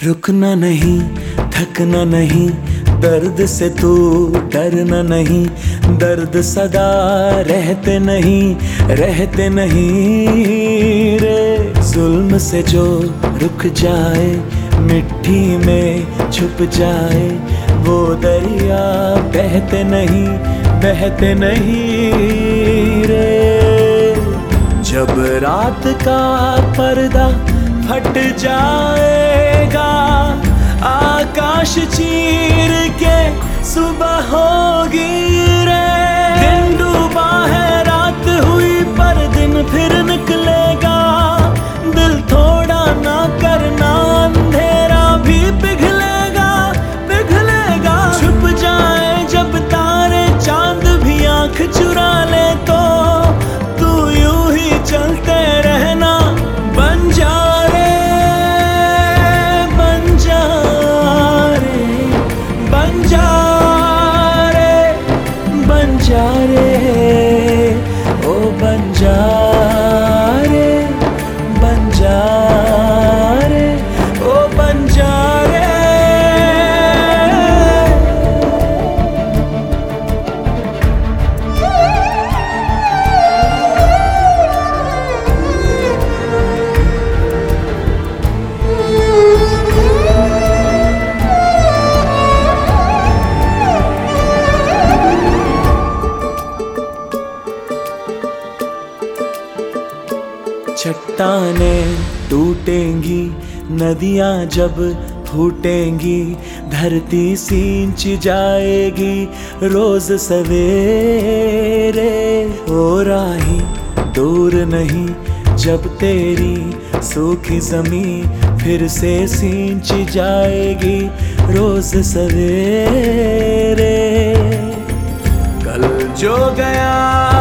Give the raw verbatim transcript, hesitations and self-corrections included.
रुकना नहीं, थकना नहीं, दर्द से तू डरना नहीं। दर्द सदा रहते नहीं, रहते नहीं रे। जुल्म से जो रुक जाए, मिट्टी में छुप जाए, वो दरिया बहते नहीं, बहते नहीं रे। जब रात का पर्दा फट जाएगा, आकाश चीर के सुबह होगी रे। दिन डूबा है, रात हुई, पर दिन फिर निकलेगा। दिल थोड़ा ना करना, अंधेरा भी पिघलेगा, पिघलेगा। छुप जाए जब तारे, चांद भी आंख चुरा ले, तो तू यूं ही चलते रहना। बन जा जा रे, ओ बन जा रे, बन जा रे, ओ बन जा रे। चट्टानें टूटेंगी, नदियां जब फूटेंगी, धरती सींच जाएगी रोज सवेरे। हो राही दूर नहीं, जब तेरी सूखी जमीन फिर से सींच जाएगी रोज सवेरे। कल जो गया